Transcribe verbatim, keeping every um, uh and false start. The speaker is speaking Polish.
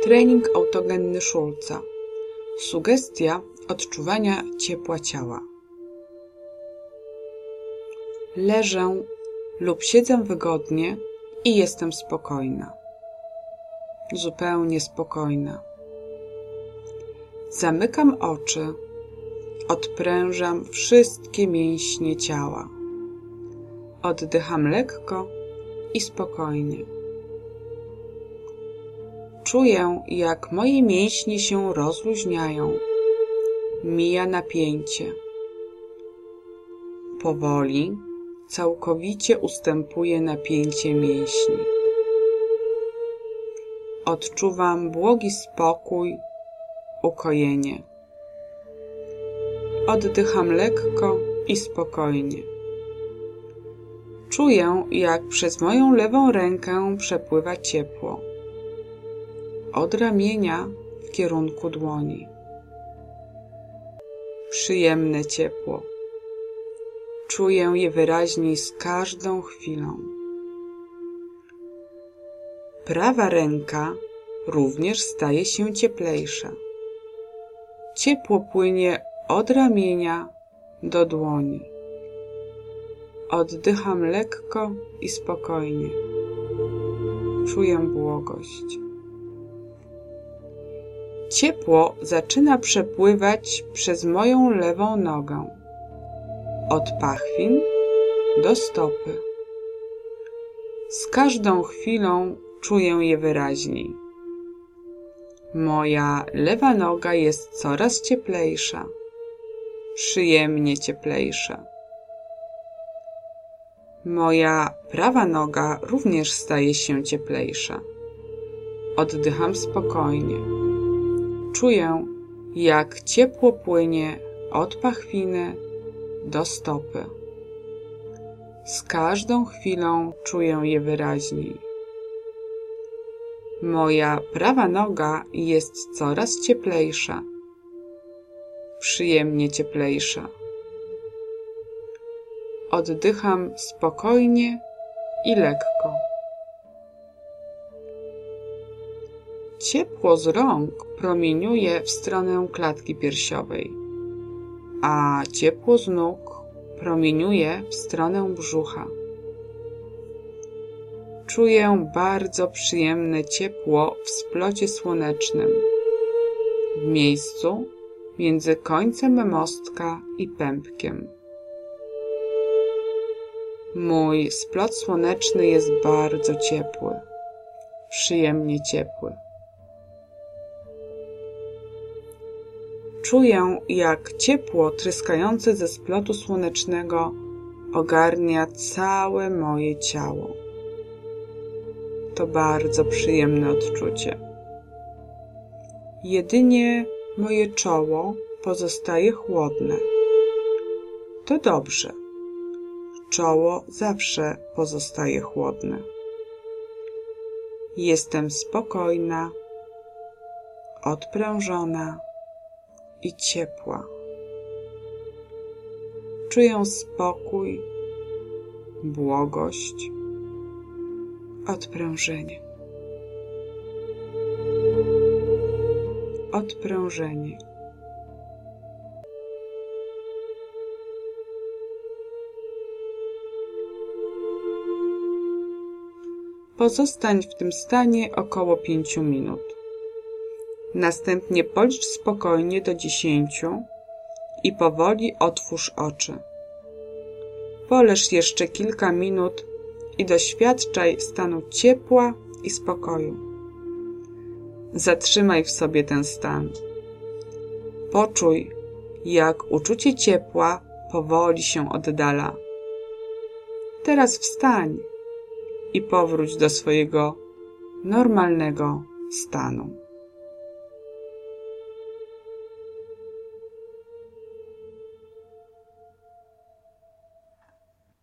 Trening autogenny Schulza. Sugestia odczuwania ciepła ciała. Leżę lub siedzę wygodnie i jestem spokojna. Zupełnie spokojna. Zamykam oczy, odprężam wszystkie mięśnie ciała. Oddycham lekko i spokojnie. Czuję, jak moje mięśnie się rozluźniają. Mija napięcie. Powoli, całkowicie ustępuje napięcie mięśni. Odczuwam błogi spokój, ukojenie. Oddycham lekko i spokojnie. Czuję, jak przez moją lewą rękę przepływa ciepło. Od ramienia w kierunku dłoni. Przyjemne ciepło. Czuję je wyraźniej z każdą chwilą. Prawa ręka również staje się cieplejsza. Ciepło płynie od ramienia do dłoni. Oddycham lekko i spokojnie. Czuję błogość. Ciepło zaczyna przepływać przez moją lewą nogę. Od pachwin do stopy. Z każdą chwilą czuję je wyraźniej. Moja lewa noga jest coraz cieplejsza. Przyjemnie cieplejsza. Moja prawa noga również staje się cieplejsza. Oddycham spokojnie. Czuję, jak ciepło płynie od pachwiny do stopy. Z każdą chwilą czuję je wyraźniej. Moja prawa noga jest coraz cieplejsza. Przyjemnie cieplejsza. Oddycham spokojnie i lekko. Ciepło z rąk promieniuje w stronę klatki piersiowej, a ciepło z nóg promieniuje w stronę brzucha. Czuję bardzo przyjemne ciepło w splocie słonecznym, w miejscu między końcem mostka i pępkiem. Mój splot słoneczny jest bardzo ciepły, przyjemnie ciepły. Czuję, jak ciepło tryskające ze splotu słonecznego ogarnia całe moje ciało. To bardzo przyjemne odczucie. Jedynie moje czoło pozostaje chłodne. To dobrze. Czoło zawsze pozostaje chłodne. Jestem spokojna, odprężona i ciepła. Czuję spokój, błogość, odprężenie. Odprężenie. Pozostań w tym stanie około pięciu minut. Następnie policz spokojnie do dziesięciu i powoli otwórz oczy. Poleż jeszcze kilka minut i doświadczaj stanu ciepła i spokoju. Zatrzymaj w sobie ten stan. Poczuj, jak uczucie ciepła powoli się oddala. Teraz wstań i powróć do swojego normalnego stanu.